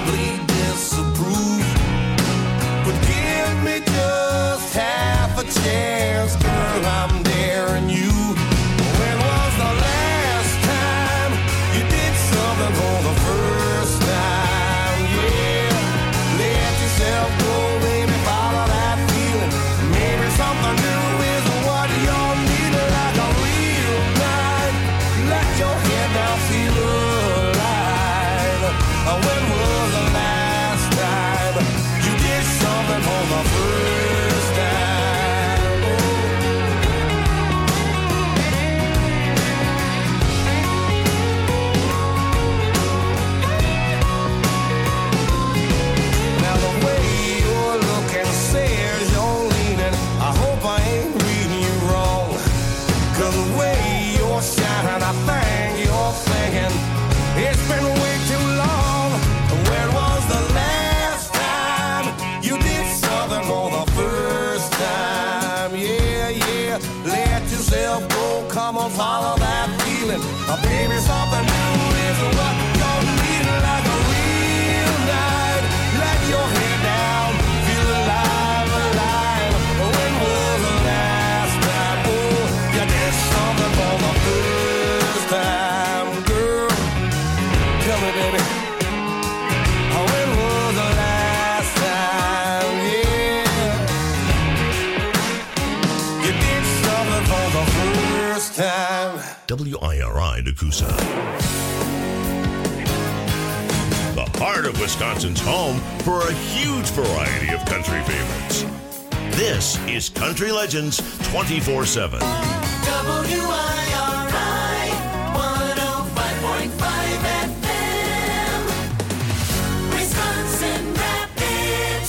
probably disapprove, but give me just half a chance, girl, I'm daring you. When was the last time you did something for the first time? Yeah, let yourself go, baby, follow that feeling. Maybe something new is what you're needing, like a real night. Let your head down, feel alive. When was the last time you did something for the first time? Now the way you're looking says you're leaning. I hope I ain't reading you wrong, 'cause the way you're shining, I think you're thinking it's been way too long. When was the last time you did something for the first time? Yeah, yeah, let yourself go, come on, follow that feeling. Baby, something new is what you're needing, like a real night. Let your head down, feel alive, alive. When was the last time, oh, you did something for the first time, girl? Tell me, baby. When was the last time, yeah, you did something for the first time? WIRI Nakusa. The heart of Wisconsin's home for a huge variety of country favorites. This is Country Legends 24/7. WIRI 105.5 FM, Wisconsin Rapids.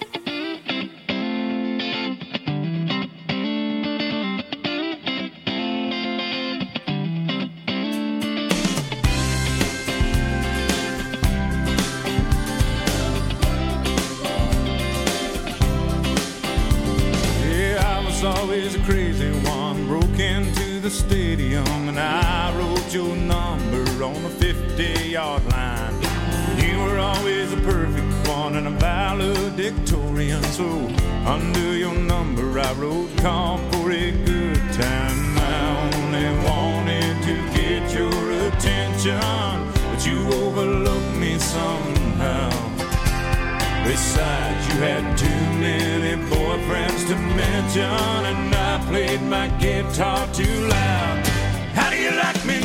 Yeah, I was always a crazy one. Broke into the stadium and I wrote your number on the 50-yard line. You were always a perfect one and a valedictorian. So under your number I wrote, call for a good time. I only wanted to get your attention, but you overlooked me somehow. Besides, you had too many boyfriends to mention, and I played my guitar too loud. How do you like me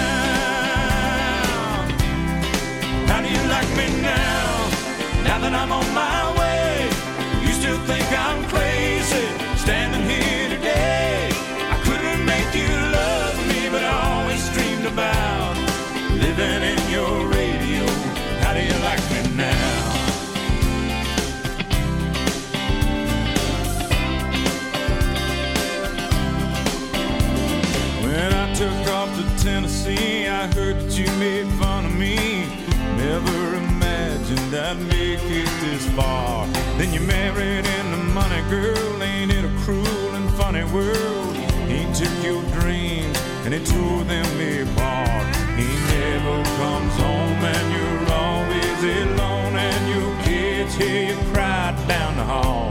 now? How do you like me now? Now that I'm on my way, you still think I'm crazy, standing here today. I couldn't make you love me, but I always dreamed about living in your radio. How do you like me now? When I took off to Tennessee, I heard that you made fun of me. Never imagined I'd make it this far. Then you married into money, girl. Ain't it a cruel and funny world? He took your dreams and he tore them apart. He never comes home and you're always alone, and your kids hear you cry down the hall.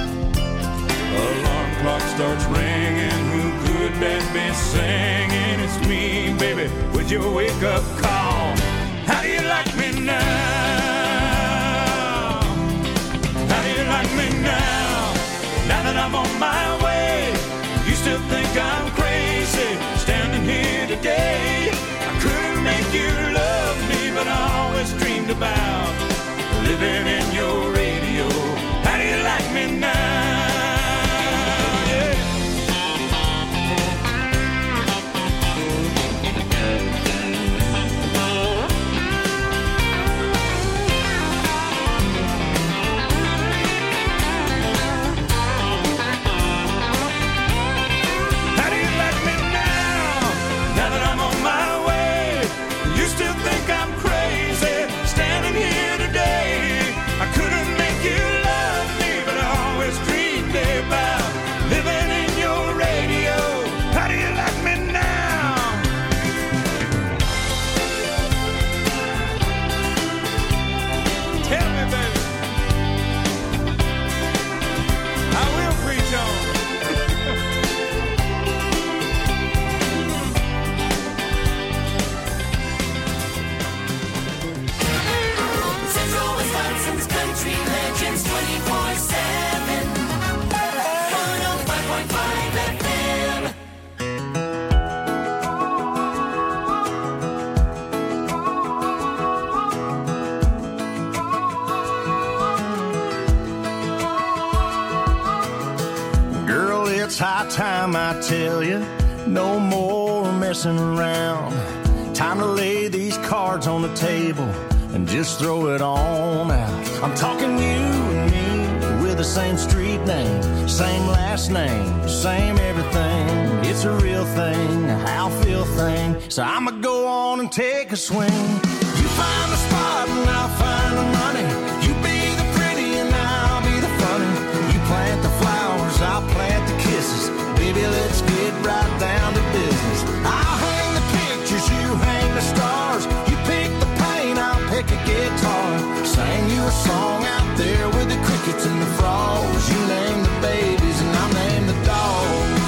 Alarm clock starts ringing, who could that be singing? It's me, baby, with your wake-up call. How do you like me now? How do you like me now? Now that I'm on my way, you still think I'm crazy, standing here today. I couldn't make you love me, but I always dreamed about living in your radio. How do you like me now? about time, I tell you. No more messing around. Time to lay these cards on the table and just throw it on out. I'm talking you and me with the same street name, same last name, same everything. It's a real thing, a how feel thing. So I'ma go on and take a swing. You find the spot and I'll find the money. You be the pretty and I'll be the funny. You plant the flowers, I'll plant the kisses. Baby, let's get right down to business. I'll hang the pictures, you hang the stars. You pick the paint, I'll pick a guitar. Sing you a song out there with the crickets and the frogs. You name the babies and I'll name the dogs.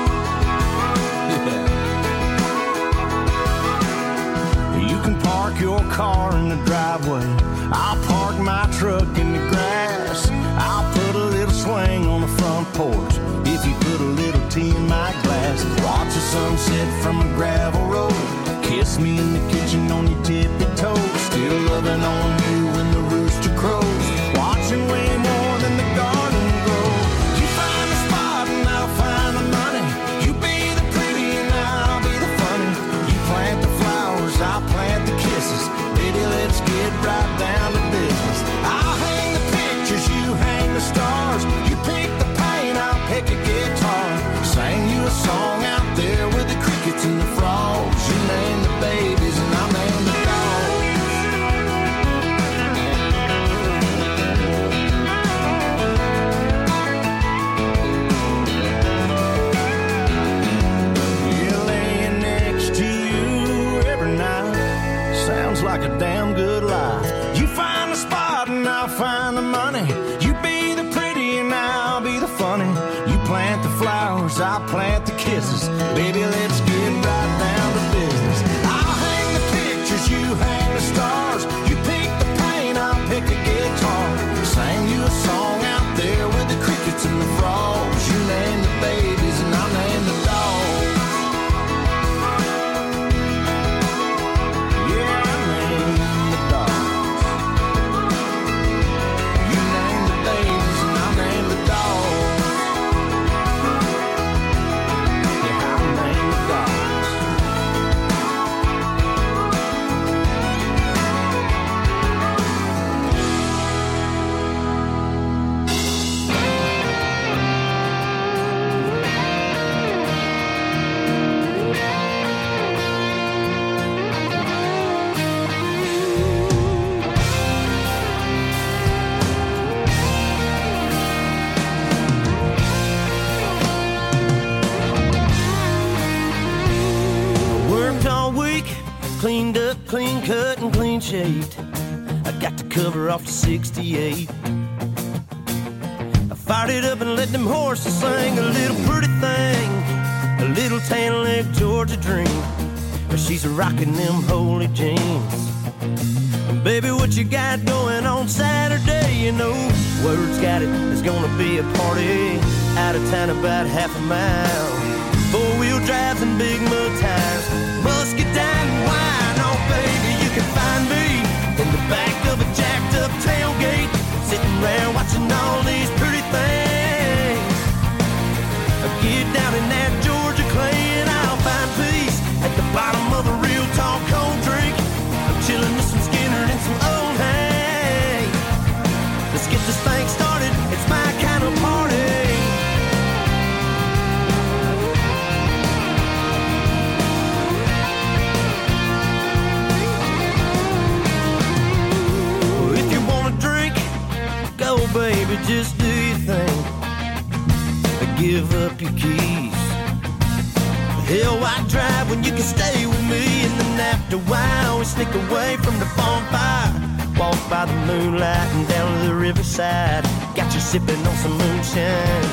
Yeah. You can park your car in the driveway. I'll park my truck in the grass. I'll put a little swing on the front porch. If you put a little tea in my glass, watch the sunset from a gravel road. Kiss me in the kitchen on your tippy toes. Still loving on you when the rooster crows. Watching way more than the garden grow. You find the spot and I'll find the money. You be the pretty and I'll be the funny. You plant the flowers, I'll plant the kisses. Baby, let's get right down to business. I'll hang the pictures, you hang the stars. You pick the paint, I'll pick a guitar. Sing you a song out there with the crickets and the frogs. You name the babies and I'll name the dogs. Yeah, laying next to you every night sounds like a damn good life. You find the spot and I'll find the money. You be the pretty and I'll be the funny. You plant the flowers, I'll plant the kisses. Baby, let's get right down to business. I'll hang the pictures, you hang the stars. You pick the paint, I'll pick a guitar. Sing you a song out there with the crickets and the frogs. You name the babies and I'll name the dogs. Yeah, I name the dogs. You name the babies and I'll name the dogs. Yeah, I'll name the dogs. Worked all week, cleaned up, clean cut, and clean shaved. I got the cover off the 68. I fired it up and let them horses sing a little pretty thing, a little tan leg Georgia dream. But she's rocking them holy jeans. And baby, what you got going on Saturday? You know, word's got it, there's gonna be a party out of town about half a mile. Four-wheel drives and big mud tires, muscadine and wine. Oh, baby, you can find me in the back of a jacked-up tailgate, sitting around watching all these pretty things. I get down in that Georgia clay and I'll find peace at the bottom of a real tall cold drink. I'm chilling with some Skinner and some old hay. Let's get this thing started, it's my kind of party. Go, baby, just do your thing. Give up your keys. Hell, why drive when you can stay with me? And then after a while, we sneak away from the bonfire. Walk by the moonlight and down to the riverside. Got you sipping on some moonshine.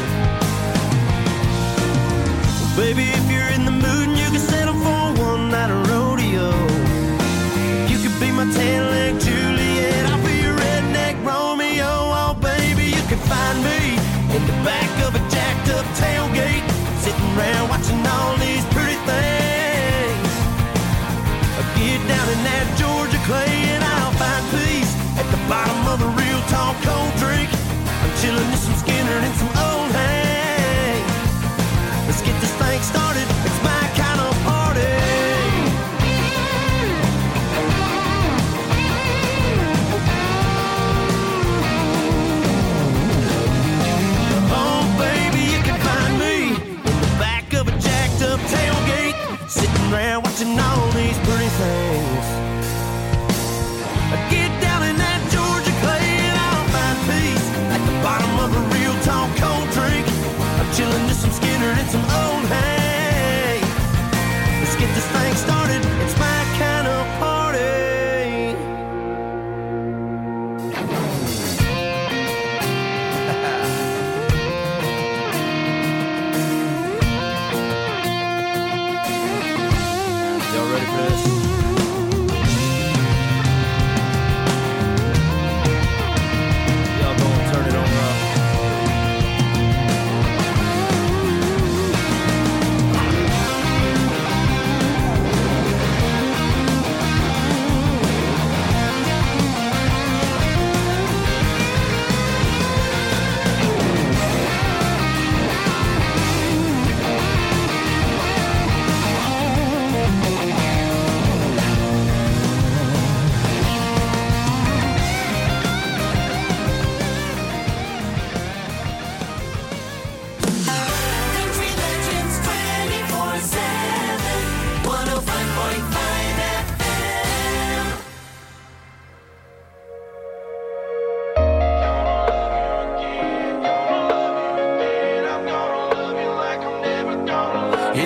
Well, baby, if you're in the mood and you can settle for one night of rodeo, you could be my tan-leg Juliet, I'll be your redneck Romeo. Oh, baby, you can find me in the back of a jacked-up tailgate, sitting around watching all these pretty things. I get down in that Georgia clay and I'll find peace at the bottom of a real tall cold drink. I'm chilling with some Skinner and some old hay.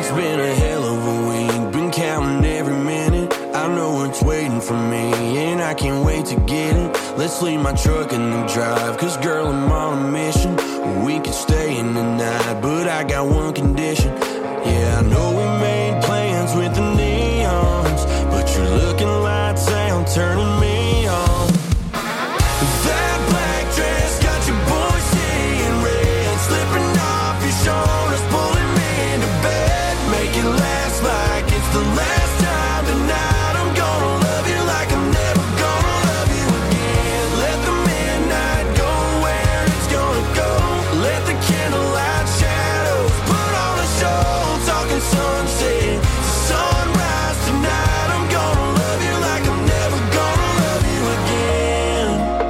It's been a hell of a week, been counting every minute. I know it's waiting for me, and I can't wait to get it. Let's leave my truck in the drive, cause girl, I'm on a mission. We could stay in the night, but I got one condition. Yeah, I know we made plans with the neons, but you're looking lights out, turning me on. That black dress got your boy seeing red, slipping off your shoulders, pulling me into bed. Make it last like it's the last time tonight. I'm gonna love you like I'm never gonna love you again. Let the midnight go where it's gonna go. Let the candlelight shadows put on a show. Talking sunset to sunrise tonight. I'm gonna love you like I'm never gonna love you again.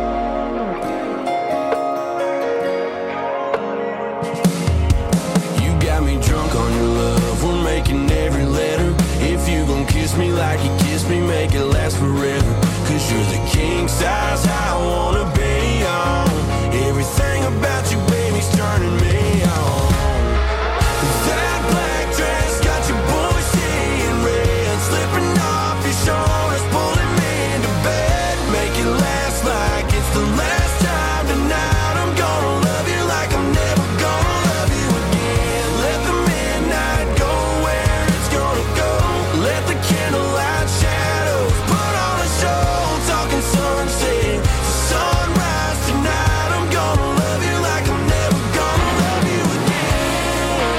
You got me drunk on your love, we're making every letter. If you gon' kiss me like you kissed me, make it last forever. Cause you're the king size I wanna be on. Everything about you, baby's turning me on. That black dress got your boy seeing red, slipping off your shoulders, pulling me into bed. Make it last like it's the last time tonight. I'm gonna love you like I'm never gonna love you again. Let the midnight go where it's gonna go. Let the candlelight shadows put on a show. Talking sunset to sunrise tonight. I'm gonna love you like I'm never gonna love you again.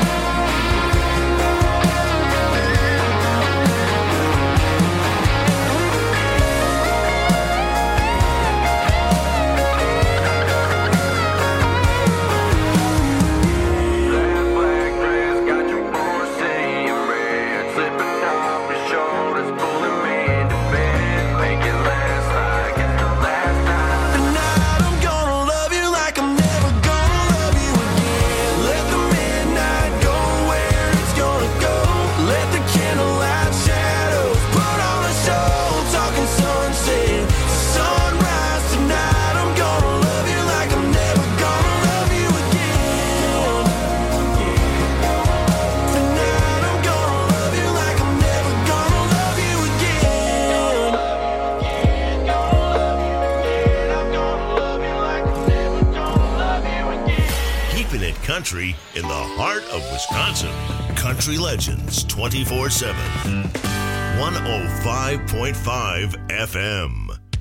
That black dress got your boy seeing red, slipping off your shoulders, pulling me into bed. Make it last like it's the last time. Tonight I'm gonna love you like I'm never gonna love you again. Let the midnight go where it's gonna go. Let the candlelight shadows put on a show. Talking sunset to sunrise tonight. I'm gonna love you like I'm never gonna love you again. Tonight I'm gonna love you like I'm never gonna love you again. I'm gonna love you like I'm never gonna love you again. Keeping it country in the heart of Wisconsin. Country Legends 24/7. 105.5 FM.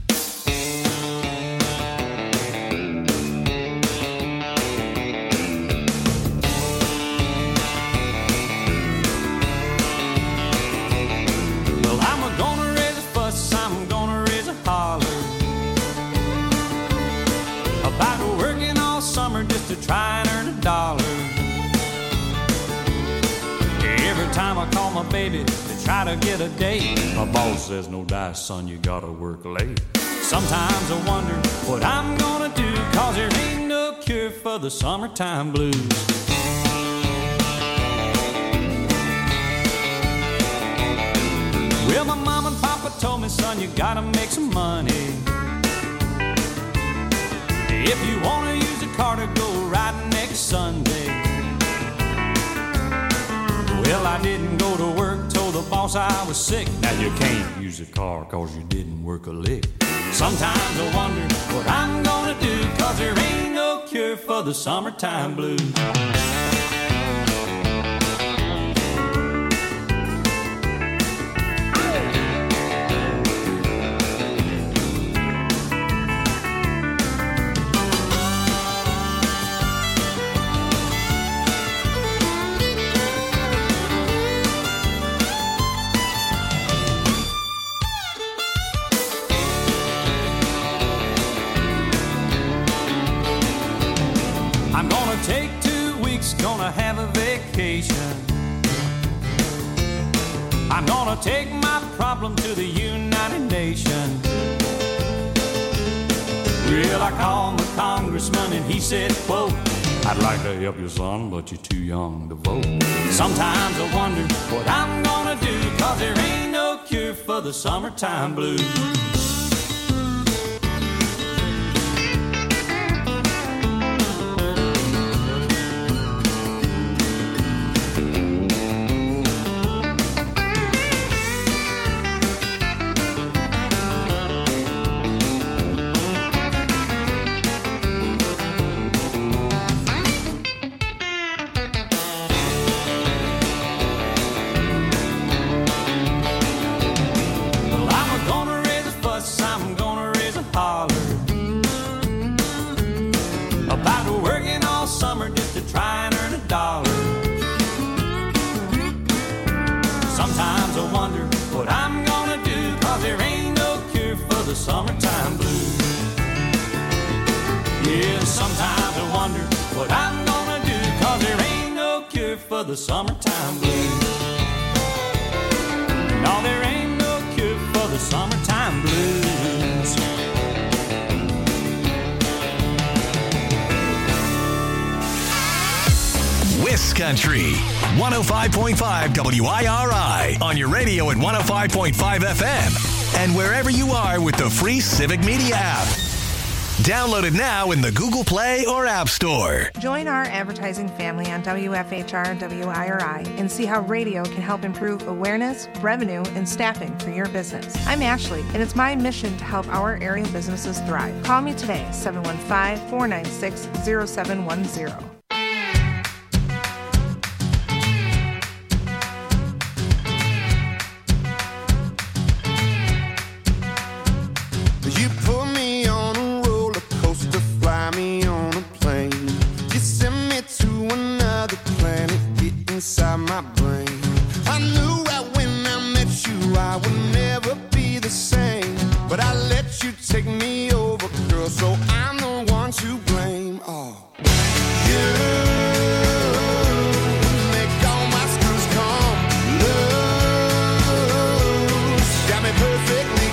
Well, I'm gonna raise a fuss, I'm gonna raise a holler about working all summer just to try and earn a dollar. Every time I call my baby to try to get a date, my boss says, no dice, son, you gotta work late. Sometimes I wonder what I'm gonna do, cause there ain't no cure for the summertime blues. Well, my mom and papa told me, son, you gotta make some money. If you wanna use a car to go riding next Sunday. Well, I didn't go to work, told the boss I was sick. Now you can't use a car cause you didn't work a lick. Sometimes I wonder what I'm gonna do, cause there ain't no cure for the summertime blues. I'm gonna take 2 weeks, gonna have a vacation. I'm gonna take my problem to the United Nations. Well, I called my congressman and he said, quote, I'd like to help you, son, but you're too young to vote. Sometimes I wonder what I'm gonna do, cause there ain't no cure for the summertime blues. summertime blues. Yeah, sometimes I wonder what I'm gonna do, 'cause there ain't no cure for the summertime blues. No, there ain't no cure for the summertime blues. Country 105.5 WIRI on your radio at 105.5 FM and wherever you are with the free Civic Media app. Download it now in the Google Play or App Store. Join our advertising family on WFHR and WIRI and see how radio can help improve awareness, revenue, and staffing for your business. I'm Ashley, and it's my mission to help our area businesses thrive. Call me today, 715-496-0710. Inside my brain, I knew right when I met you I would never be the same, but I let you take me over, girl, so I'm the one to blame. Oh, you make all my screws come loose, got me perfectly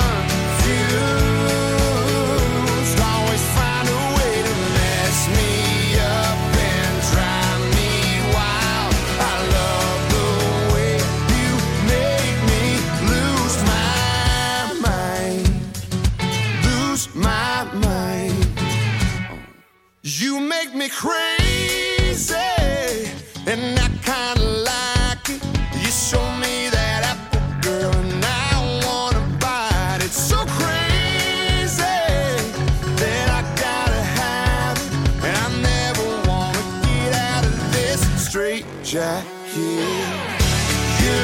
confused, always find a way to mess me up and drive me wild. I love the way you make me lose my mind, lose my mind. You make me crazy, and I kinda like it. You show me that apple, girl, and I wanna bite it. So crazy that I gotta have it, and I never wanna get out of this straight jacket. You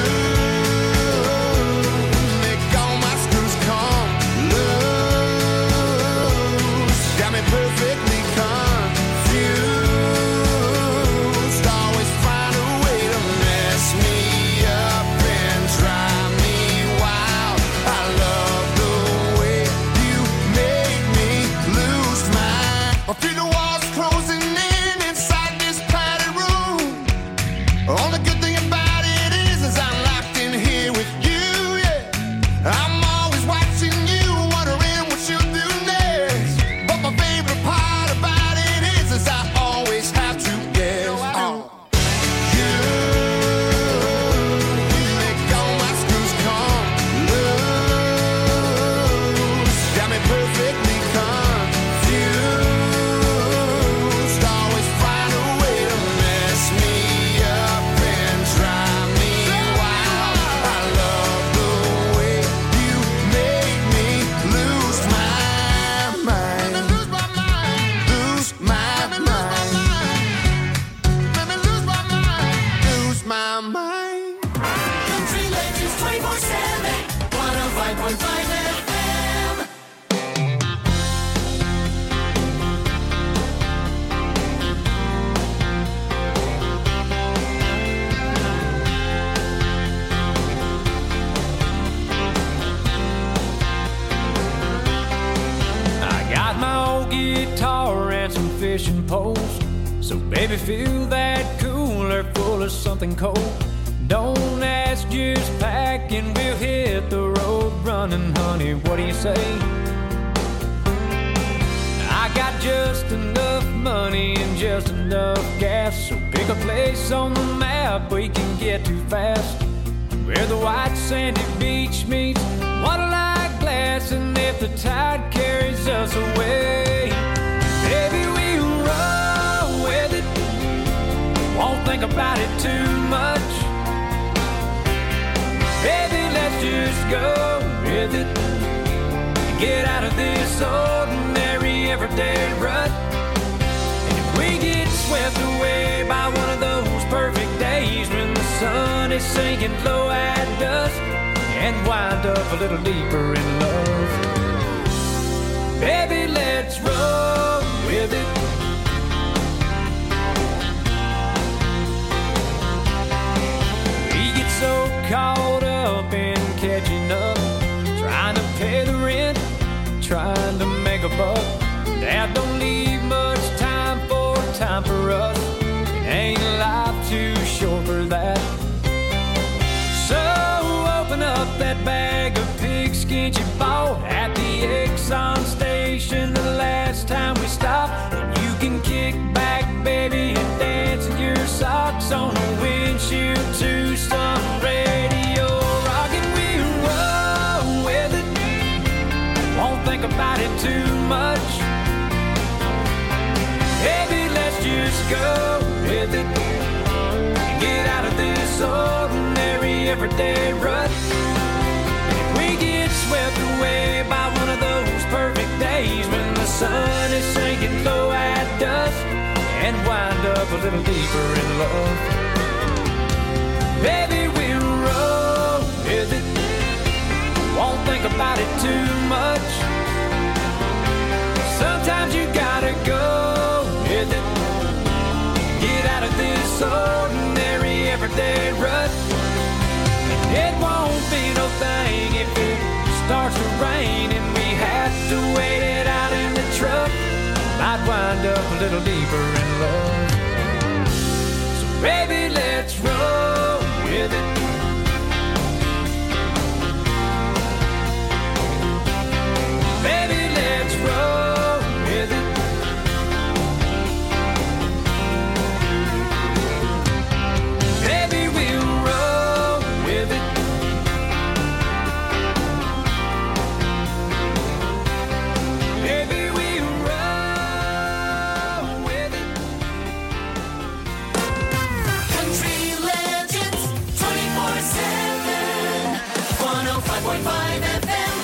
make all my screws come loose, got me perfectly confused, always find a way to mess me up and drive me wild. I love the way you make me lose my. I feel the walls closing in inside this padded room. Only good thing about it is I'm locked in here with you, yeah. I'm always watching you, wondering what you'll do next. But my favorite part about it is I always have to guess. You make all my screws come loose, got me perfectly confused, always find a way to mess me up and drive me wild. I love the way you make me lose my mind, lose my mind, lose my mind, let me lose my mind, lose my mind. Country Legends 24/7, 105.5 FM. I got my old guitar and some fishing poles, so baby fill that cooler full of something cold. Don't ask, just pack and we'll hit the road running, honey, what do you say? I got just enough money and just enough gas, so pick a place on the map we can get to fast, where the white sandy beach meets water-like glass, and if the tide carries us away, baby, we'll roll with it, won't think about it too much. Baby, let's just go with it, get out of this ordinary everyday rut. And if we get swept away by one of those perfect days when the sun is sinking low at dusk, and wind up a little deeper in love, baby, let's roll with it. We get so caught up in catching up, trying to pay the rent, Tucson station the last time we stopped. And you can kick back, baby, and dance in your socks on the windshield to some radio. Rockin' we roll with it. Won't think about it too much. Baby, let's just go with it. Get out of this ordinary everyday rut. If we get swept away by one of those perfect days when the sun is sinking low at dusk and wind up a little deeper in love, baby, we'll roll with it. Won't think about it too much. Sometimes you gotta go with it. Get out of this ordinary everyday rut. It won't be no thing if it starts to rain and we have to wait it out in the truck. Might wind up a little deeper in love. So baby, let's roll with it. Baby, let's roll with it. Baby, we'll roll with it. Baby, we'll roll with it. Country Legends 24/7 105.5 FM.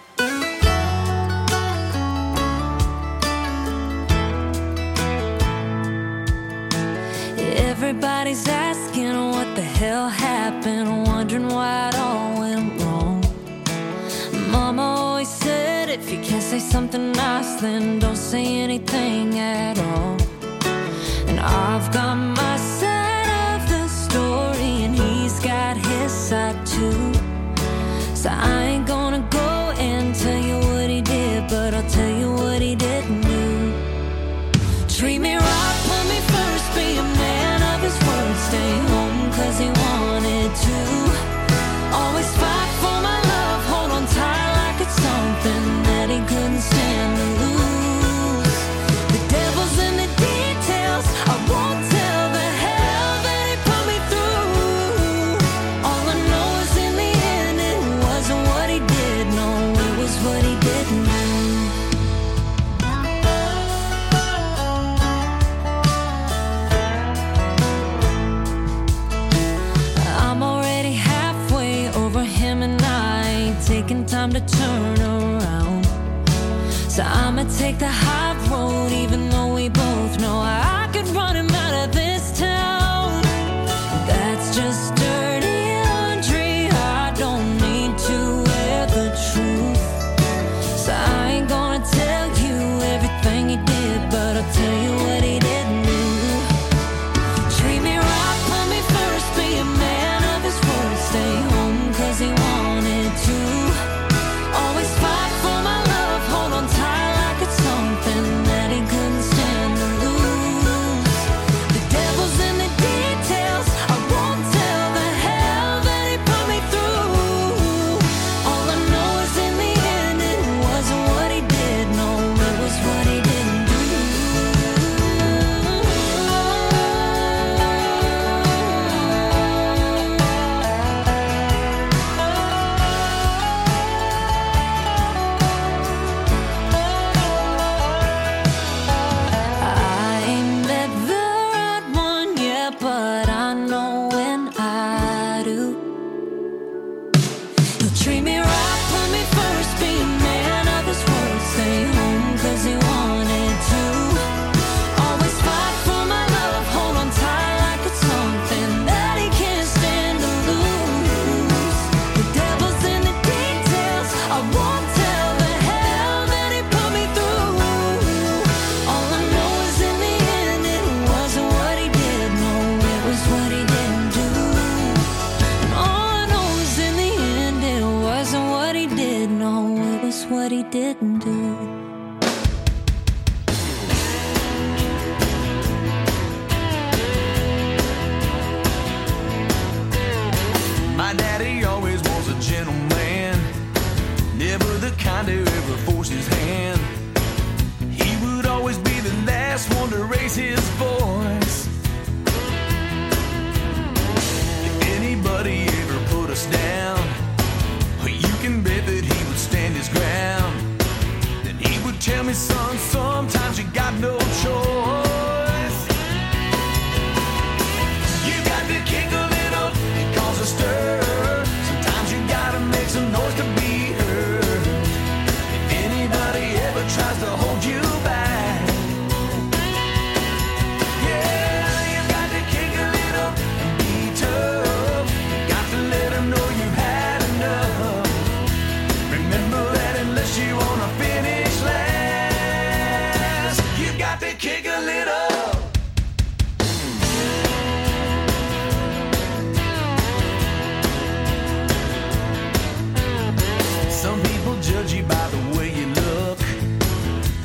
Everybody's asking what the hell happened, wondering why it all went wrong. Mama always said if you can't say something nice, then don't say anything at all. And I've got my side of the story, and he's got his side too. So I ain't gonna go and tell you what he did, but I'll tell you what he didn't do. Treat me right, put me first, be a man of his word, stay home 'cause he wanted to. Always fight for my love, hold on tight like it's something that he couldn't stand to lose. The devil's in the details, I won't tell the hell that he put me through. All I know is in the end it wasn't what he did, no, it was what he didn't do. I'm already halfway over him and I ain't taking time to turn around. So I'ma take the high road even though we both know I could run him out of this town. That's just dirty laundry, I don't need to wear the truth. So I ain't gonna tell you everything he did, but I'll tell you what he didn't do. Treat me right, put me first, be a man of his word, stay home 'cause he wanted to. Always fight for my love, hold on tight like it's something that he couldn't stand to lose. The devil's in the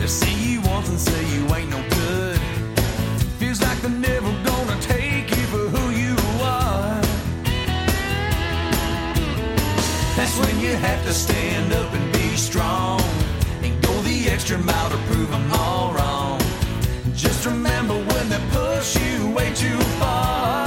They see you once and say you ain't no good. Feels like they're never gonna take you for who you are. That's when you have to stand up and be strong and go the extra mile to prove them all wrong. Just remember when they push you way too far.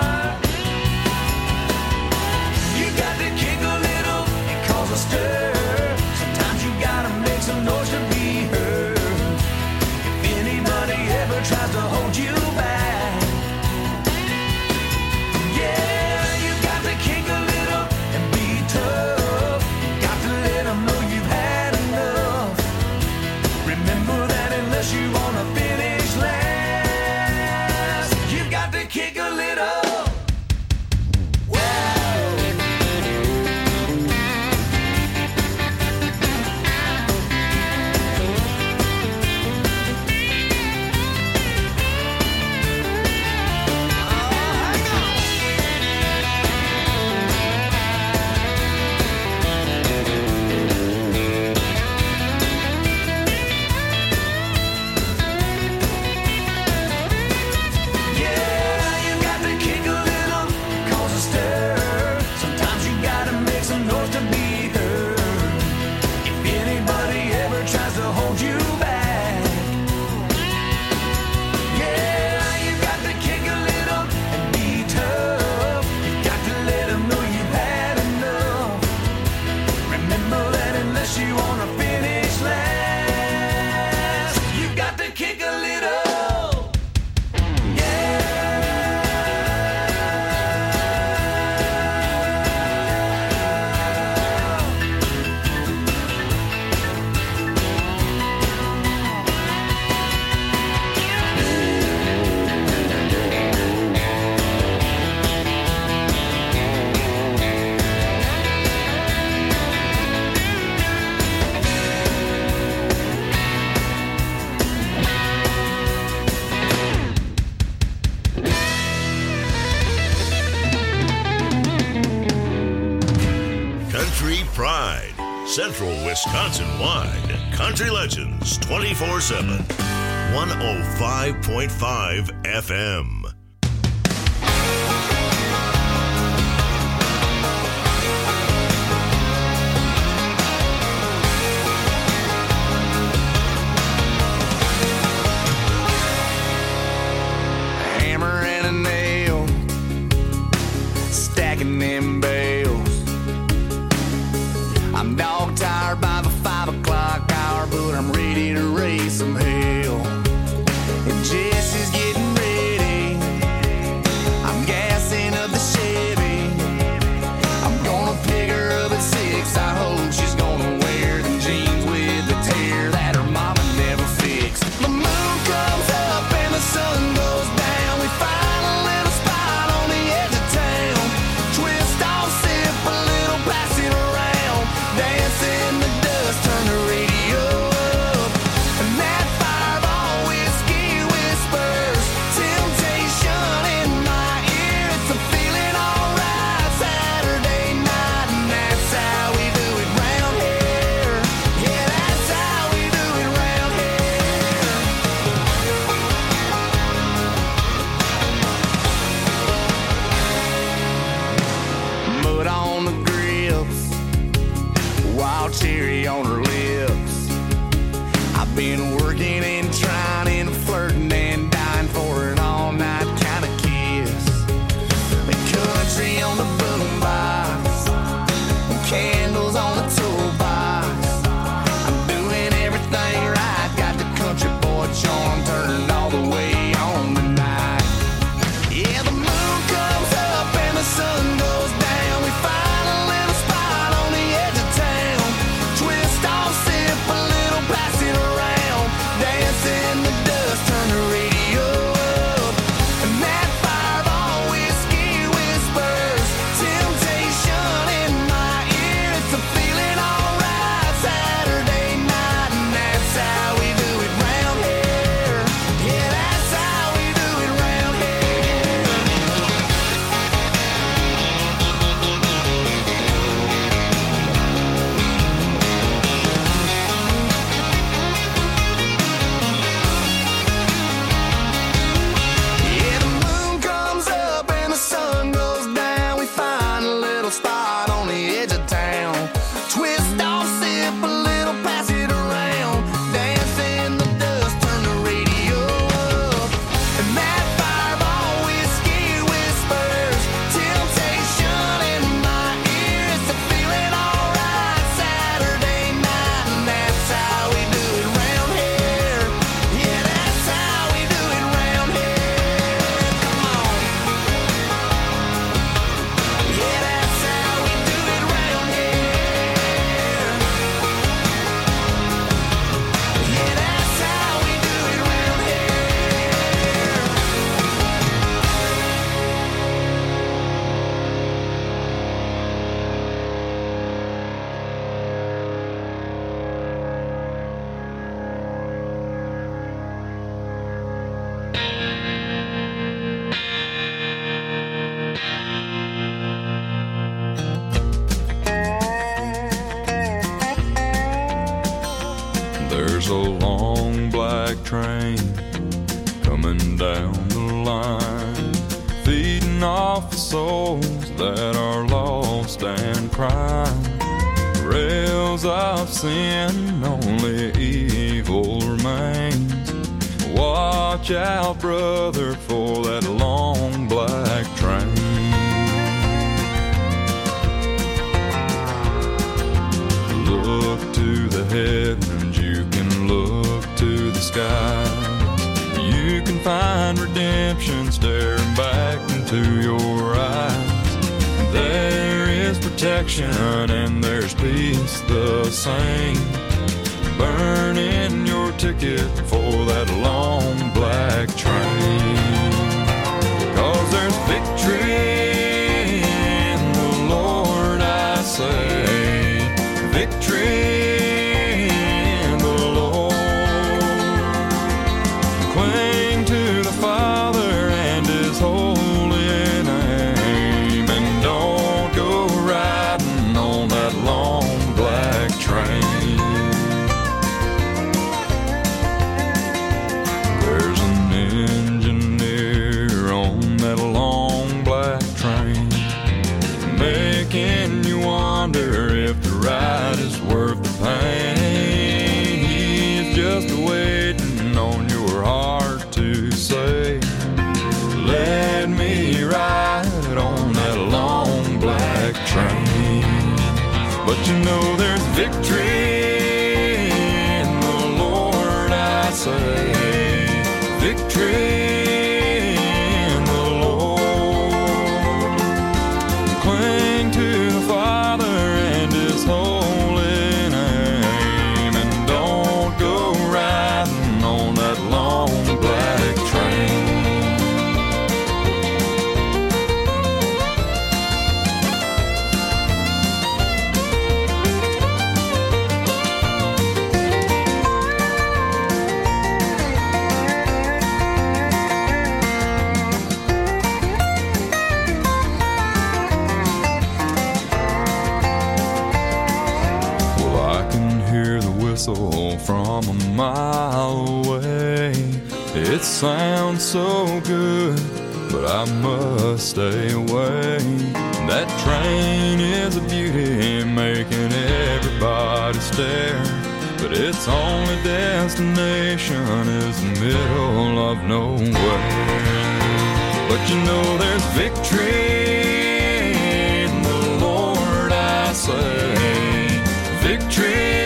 You got to kick a little and cause a stir. Sometimes you gotta make some noise to be heard. If anybody ever tries to hold you back, yeah, you got to kick a little and be tough. You got to let them know you've had enough. Remember that unless you wanna finish last, you got to kick a little. Central Wisconsin-wide. Country Legends 24/7. 105.5 FM. Hammer and a nail, stacking them bales. I'm dog tired by the 5 o'clock hour, but I'm ready to raise some hell. And Jesse's getting ready. I'm gassing up the Chevy. I'm gonna pick her up at 6. I hope she's gonna wear them jeans with the tear that her mama never fixed. The moon comes up and the sun goes down. We find a little spot on the edge of town. Twist off, sip a little, pass it around. Dance in the dust, turn the radio up. And that fireball whiskey whispers temptation in my ear. It's a feeling alright Saturday night, and that's how we do it round here. Yeah, that's how we do it round here. Mud on the grips, wild cherry on her lips. I've been working and trying and flirting and dying for an all-night kind of kiss. The country on the boombox, candles on the toolbox. I'm doing everything right, got the country boy charm turned all the way on tonight. Yeah, the moon comes up and the sun goes down. We find a little spot on the edge of town. Twist off, sip a little, pass it around. Dance in the souls that are lost and crying. Rails of sin, only evil remains. Watch out, brother, for that long black train. Look to the heavens, you can look to the skies. You can find redemption staring back into your eyes. There is protection and there's peace the same. Burning your ticket for that long black train. 'Cause there's victory in the Lord, I say. Victory in the Lord. Cling to the Father and His holy name, and don't go riding on that long black train. There's an engineer on that long black train, making you wonder if the ride is worth the pain. He's just waiting on your heart to say, let me ride on that long black train. But you know there's victory in the Lord, I say. Victory in the Lord. Cling to the Father and His holy name, and don't go riding on that long black train. From a mile away, it sounds so good, but I must stay away. That train is a beauty, making everybody stare, but its only destination is the middle of nowhere. But you know there's victory in the Lord, I say. Victory.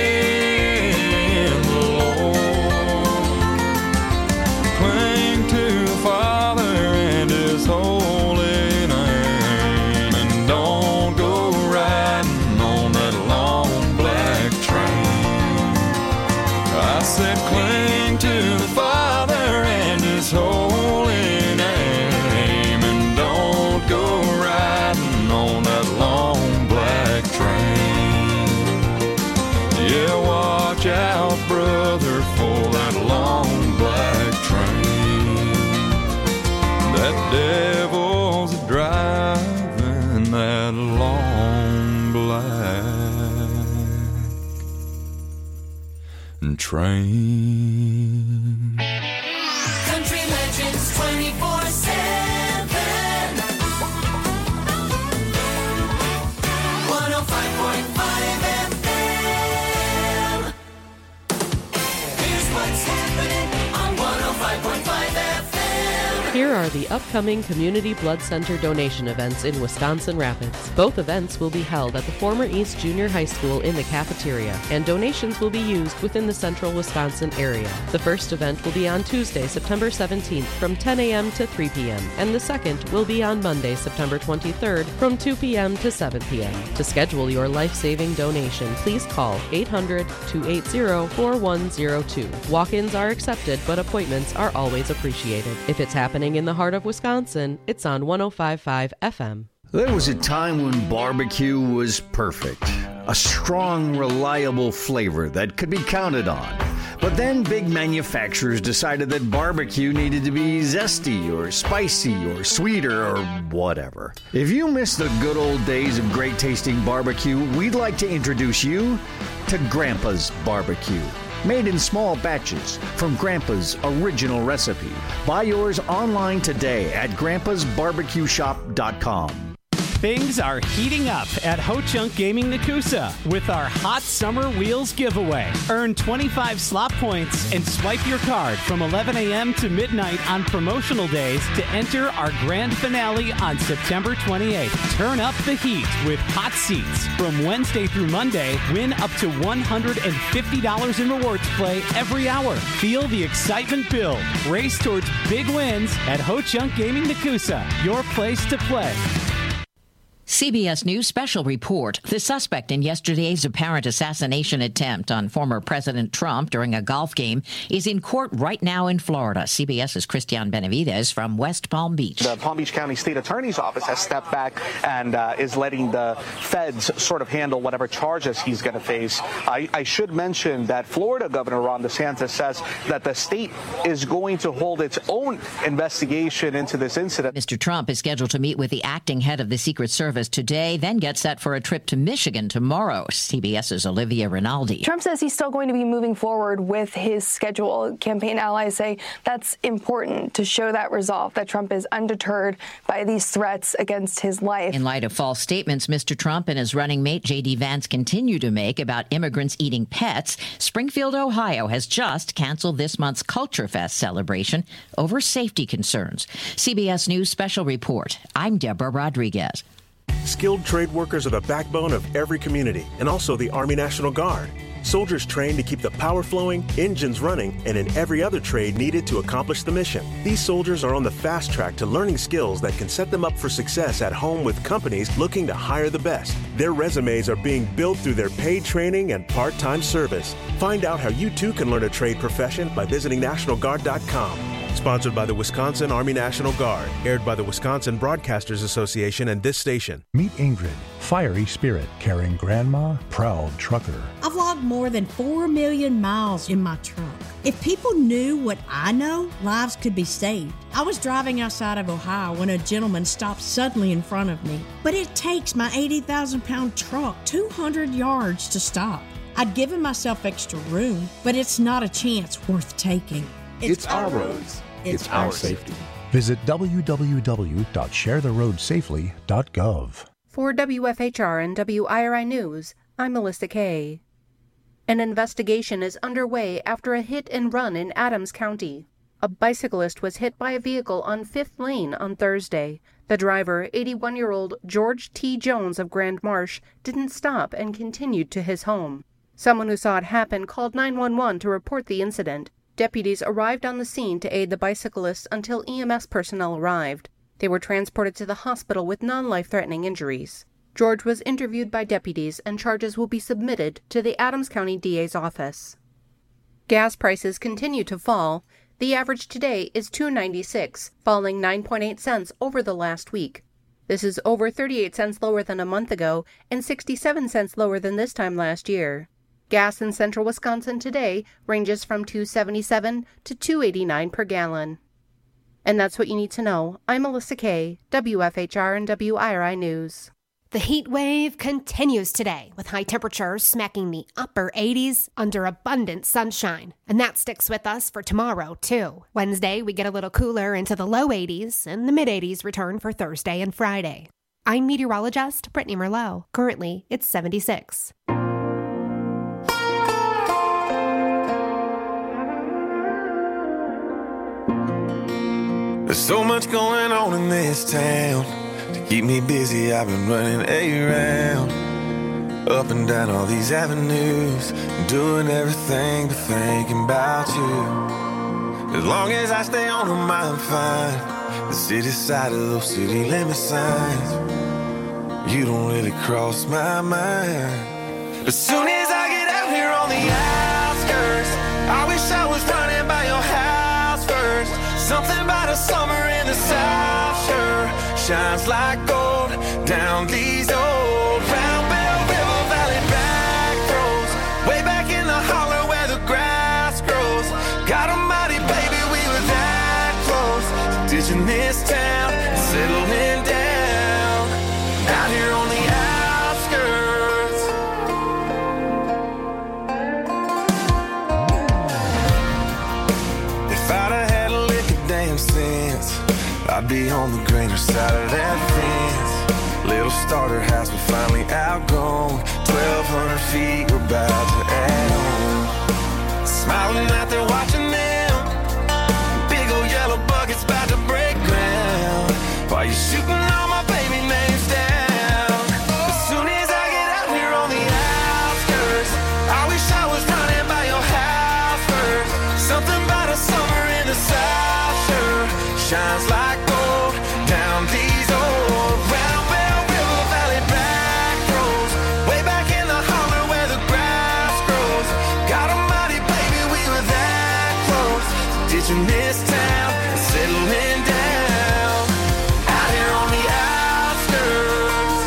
Cling to the Father and His holy name, and don't go riding on that long black train. Yeah, watch out, brother, for that long black train. That devil's driving that long black train. Country Legends 24/7. 105.5 FM. Here's what's happening on 105.5 FM. Here are the upcoming Community Blood Center donation events in Wisconsin Rapids. Both events will be held at the former East Junior High School in the cafeteria, and donations will be used within the central Wisconsin area. The first event will be on Tuesday, September 17th from 10 a.m. to 3 p.m., and the second will be on Monday, September 23rd from 2 p.m. to 7 p.m. To schedule your life-saving donation, please call 800-280-4102. Walk-ins are accepted, but appointments are always appreciated. If it's happening in the heart of Wisconsin, it's on 105.5 FM. There was a time when barbecue was perfect. A strong, reliable flavor that could be counted on. But then big manufacturers decided that barbecue needed to be zesty or spicy or sweeter or whatever. If you miss the good old days of great tasting barbecue, we'd like to introduce you to Grandpa's Barbecue. made in small batches from Grandpa's original recipe. Buy yours online today at grandpasbarbecueshop.com. Things are heating up at Ho Chunk Gaming Nakusa with our Hot Summer Wheels giveaway. Earn 25 slot points and swipe your card from 11 a.m. to midnight on promotional days to enter our grand finale on September 28th. Turn up the heat with hot seats. From Wednesday through Monday, win up to $150 in rewards play every hour. Feel the excitement build. Race towards big wins at Ho Chunk Gaming Nakusa, your place to play. CBS News special report. The suspect in yesterday's apparent assassination attempt on former President Trump during a golf game is in court right now in Florida. CBS's Christian Benavidez from West Palm Beach. The Palm Beach County State Attorney's Office has stepped back and is letting the feds sort of handle whatever charges he's going to face. I should mention that Florida Governor Ron DeSantis says that the state is going to hold its own investigation into this incident. Mr. Trump is scheduled to meet with the acting head of the Secret Service today, then gets set for a trip to Michigan tomorrow. CBS's Olivia Rinaldi. Trump says he's still going to be moving forward with his schedule. Campaign allies say that's important to show that resolve, that Trump is undeterred by these threats against his life. In light of false statements Mr. Trump and his running mate J.D. Vance continue to make about immigrants eating pets, Springfield, Ohio has just canceled this month's Culture Fest celebration over safety concerns. CBS News special report. I'm Deborah Rodriguez. Skilled trade workers are the backbone of every community and also the Army National Guard. Soldiers trained to keep the power flowing, engines running, and in every other trade needed to accomplish the mission. These soldiers are on the fast track to learning skills that can set them up for success at home with companies looking to hire the best. Their resumes are being built through their paid training and part-time service. Find out how you too can learn a trade profession by visiting NationalGuard.com. Sponsored by the Wisconsin Army National Guard. Aired by the Wisconsin Broadcasters Association and this station. Meet Ingrid, fiery spirit, caring grandma, proud trucker. I've logged more than 4 million miles in my truck. If people knew what I know, lives could be saved. I was driving outside of Ohio when a gentleman stopped suddenly in front of me. But it takes my 80,000-pound truck 200 yards to stop. I'd given myself extra room, but it's not a chance worth taking. It's our roads. It's our safety. Visit www.sharetheroadsafely.gov. For WFHR and WIRI News, I'm Melissa Kay. An investigation is underway after a hit and run in Adams County. A bicyclist was hit by a vehicle on 5th Lane on Thursday. The driver, 81-year-old George T. Jones of Grand Marsh, didn't stop and continued to his home. Someone who saw it happen called 911 to report the incident. Deputies arrived on the scene to aid the bicyclists until EMS personnel arrived. They were transported to the hospital with non-life-threatening injuries. George was interviewed by deputies and charges will be submitted to the Adams County DA's office. Gas prices continue to fall. The average today is $2.96, falling 9.8 cents over the last week. This is over 38 cents lower than a month ago and 67 cents lower than this time last year. Gas in central Wisconsin today ranges from $2.77 to $2.89 per gallon. And that's what you need to know. I'm Melissa Kay, WFHR and WIRI News. The heat wave continues today, with high temperatures smacking the upper 80s under abundant sunshine. And that sticks with us for tomorrow, too. Wednesday, we get a little cooler into the low 80s, and the mid-80s return for Thursday and Friday. I'm meteorologist Brittany Merlot. Currently, it's 76. There's so much going on in this town. To keep me busy, I've been running around, up and down all these avenues, doing everything but thinking about you. As long as I stay on them, I'm fine. The city side of those city limit signs, you don't really cross my mind. As soon as I get out here on the outskirts, I wish I was running by your house first. Something about a summer in the South sure shines like gold down these old Round Bell River Valley back roads, way back in the holler where the grass grows. God almighty, baby, we were that close to ditching this town and settling down out here on the outskirts. I'd be on the greener side of that fence. Little starter house, but finally outgrown. 1,200 feet, we're about to add on. Smiling out there watching them. Big old yellow buckets about to break ground. While you're shooting all my baby names down. As soon as I get out here on the outskirts, I wish I was running by your house first. Something about a summer in the South sure shines like gold down these old Round Bell River Valley back roads. Way back in the holler where the grass grows. God almighty, baby, we were that close. Ditching this town and settling down out here on the outskirts.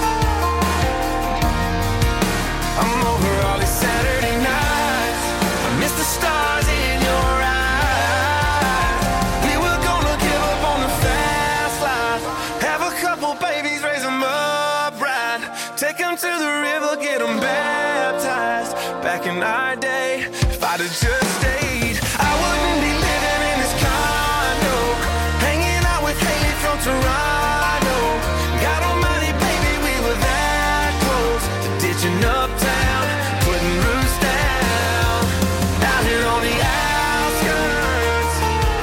I'm over all these Saturday nights. I miss the stars in your eyes. We were gonna give up on the fast life. Have a couple babies, raise them up right. Take them to the river, get them baptized. Back in our day, if I'd have just stayed, I wouldn't be living in this condo, hanging out with Haley from Toronto. God almighty, baby, we were that close to ditching uptown, putting roots down out here on the outskirts.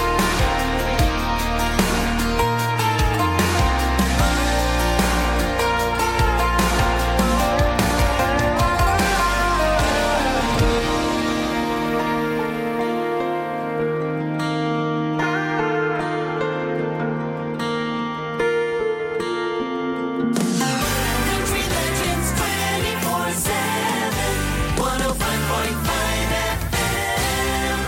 Country Legends 24/7, 105.5 FM.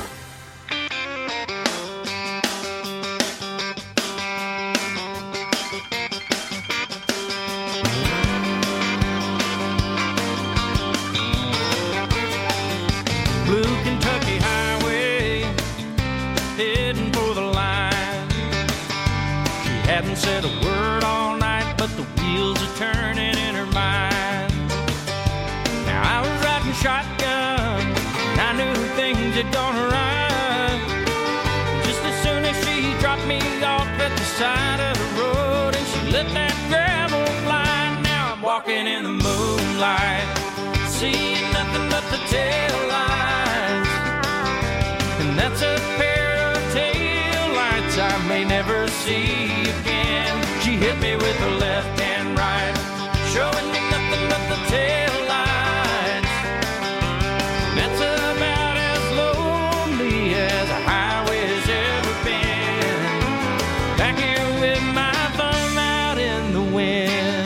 Blue Kentucky Highway, heading for the line. She hadn't said a word all night, but the wheels are turning in her mind. Now I was riding shotgun, and I knew things had gone right. Just as soon as she dropped me off at the side of the road, and she let that gravel fly. Now I'm walking in the moonlight, seeing nothing but the tail lights. And that's a pair of tail lights I may never see again. She hit me with her left and right, showing me nothing but the tail lights. And that's about as lonely as a highway has ever been. Back here with my thumb out in the wind.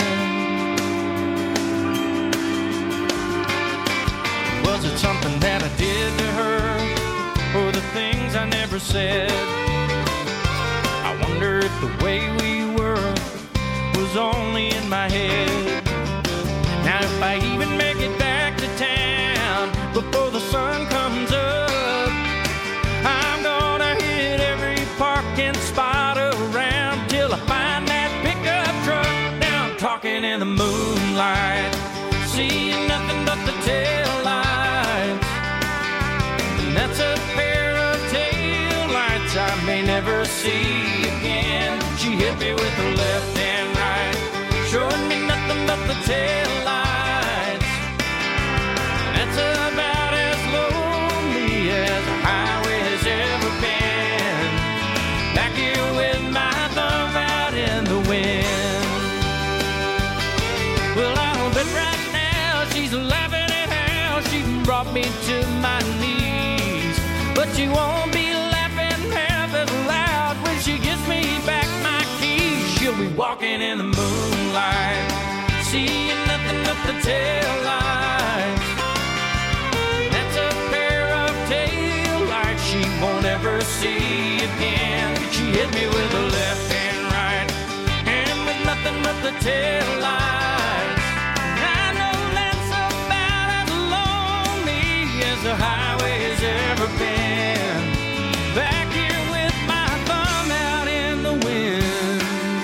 Was it something that I did to her, or the things I never said? I wonder if the way we were was only in my head. Now if I even make it back to town before the sun comes up, I'm gonna hit every parking spot around till I find that pickup truck. Now I'm talking in the moonlight, seeing nothing but the tail lights. And that's a pair of tail lights I may never see again. She hit me with her left and right, showing me nothing but the tail lights. And that's about as lonely as a highway has ever been. Back here with my thumb out in the wind. Well, I don't bet right now she's laughing at how she brought me to my knees. But she won't be laughing half as loud when she gives me back my keys. She'll be walking in the moonlight, seeing nothing but the tail lights. That's a pair of tail lights she won't ever see again. She hit me with her left and right, and with nothing but the tail lights. I know that's about as lonely as the highway has ever been. Back here with my thumb out in the wind.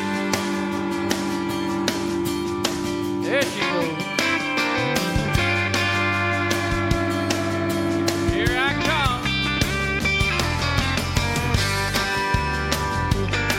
There she goes. Here I come.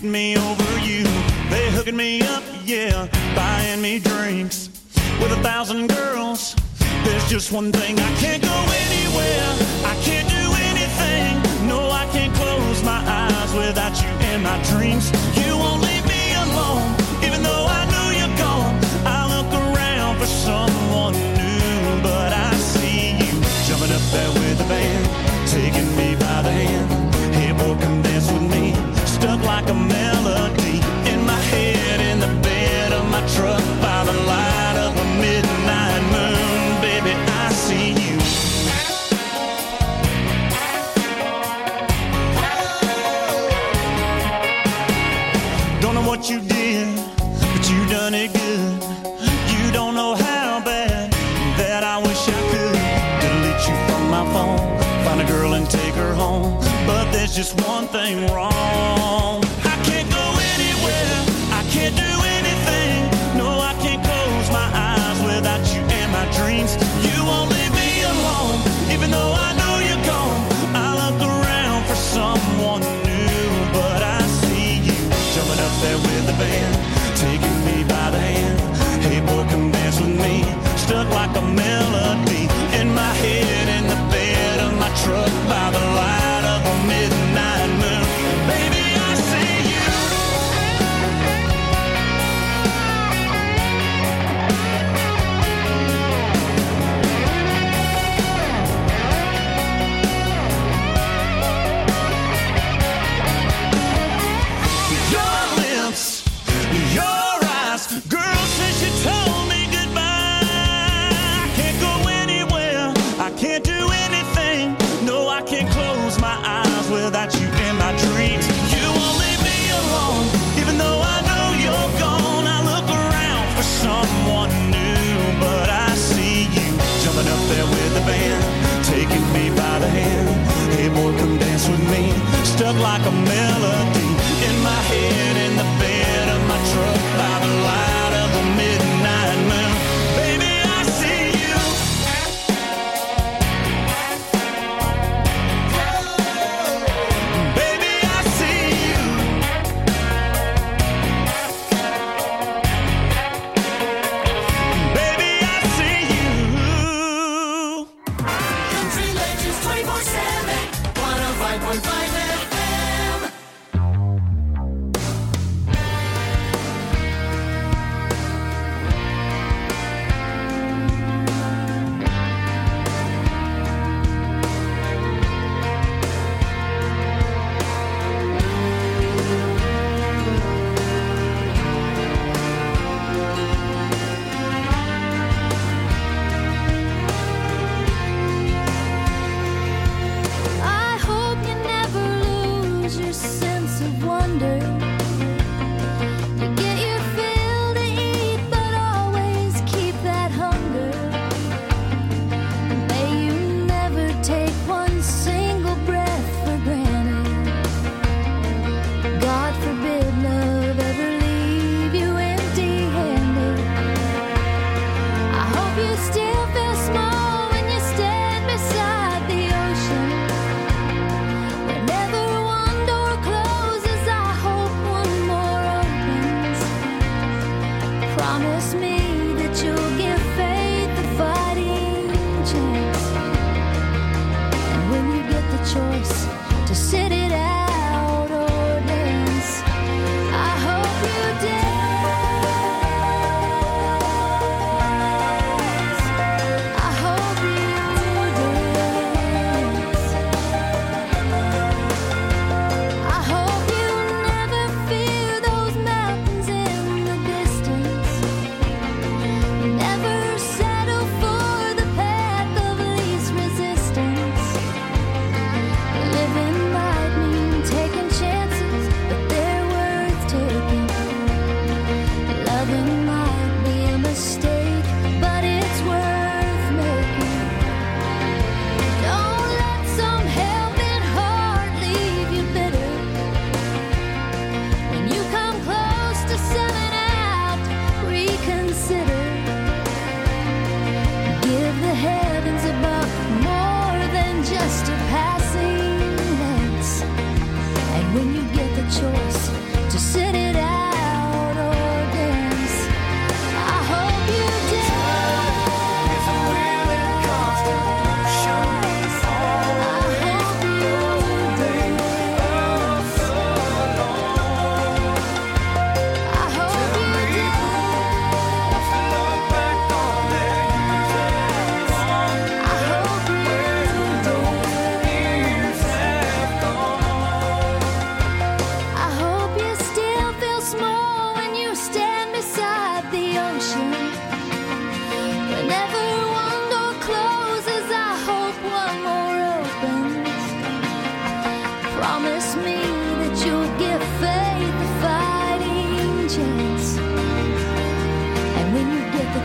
getting me over you. They hooking me up, yeah, buying me drinks. With 1,000 girls, there's just one thing. I can't go anywhere, I can't do anything. No, I can't close my eyes without you in my dreams. You won't leave me alone, even though I know you're gone. I look around for someone new, but I see you jumping up there with the band, taking me by the hand. Hey boy, come dance with me. Stuck like a melody in my head, in the bed of my truck, by the light of a midnight moon. Baby, I see you. Don't know what you did, but you done it good. You don't know how bad that I wish I could delete you from my phone, find a girl and take her home. But there's just one thing wrong. I can't go anywhere, I can't do anything. No, I can't close my eyes without you in my dreams. You won't leave me alone, even though I know you're gone. I look around for someone new, but I see you jumping up there with the band, taking me by the hand. Hey boy, come dance with me. Stuck like a melody in my head, in the bed of my truck, by the light of a midnight moon. Baby, I see you. Your lips, your eyes, girl, since you told me goodbye, I can't go anywhere, I can't do anything. No, I can't close my eyes without you in my dreams. You won't leave me alone, even though I know you're gone. I look around for someone new, but I see you jumping up there with the band, taking me by the hand. Hey boy, come dance with me. Stuck like a melody in my head, in the bed of my truck, by the light of a midnight moon. Baby, I see you. Baby, I see you. Baby, I see you. Country Legends 24/7, 105.5 FM. I hope you never lose your sense of wonder. You get your fill to eat, but always keep that hunger. May you never take one single breath for granted. God forbid love ever leave you empty-handed. I hope you still feel small when you stand beside the ocean. Whenever one door closes, I hope one more opens. Promise me that you'll give faith a fighting chance. And when you get the choice to sit it out or dance, I hope you dance. I hope you dance. I hope you never fear those mountains in the distance. Never settle for the path of least resistance. Living might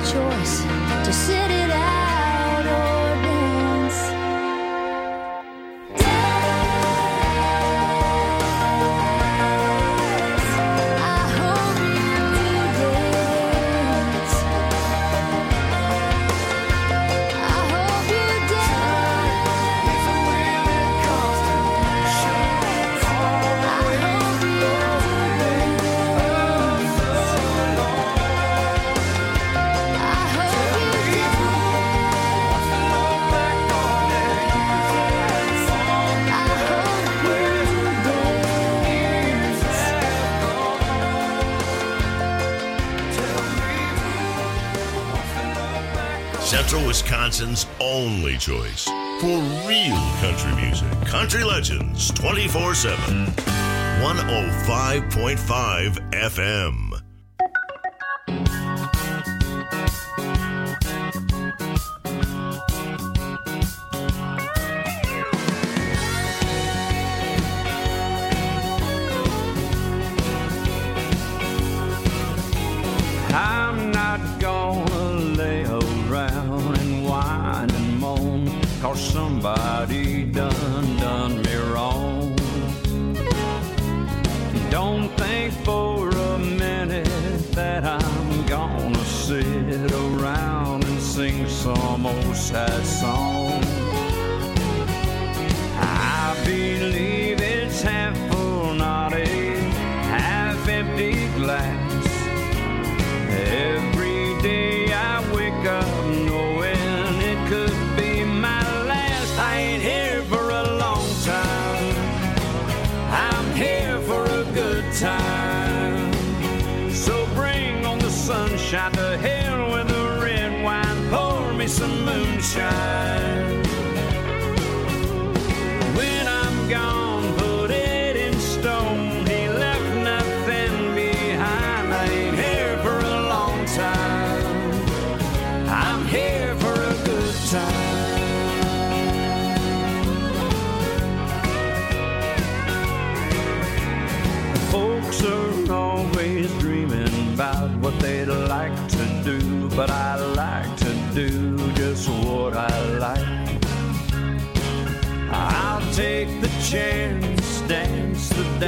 choice to sit it out or dance. Central Wisconsin's only choice for real country music. Country Legends 24/7. 105.5 FM. I'm not gonna lay around and whine and moan, 'cause somebody done me wrong. Don't think for a minute that I'm gonna sit around and sing some old sad song. I believe it's half full, not a half empty glass. Every day I wake up knowing it could be my last. I ain't here for a long time, I'm here for a good time. So bring on the sunshine, to hell with the red wine, pour me some moonshine. When I'm gone, put it in stone, he left nothing behind. I ain't here for a long time, I'm here for a good time. Folks are always dreaming about what they'd like to do, but I like to do just what I like. I'll take the chance, dance the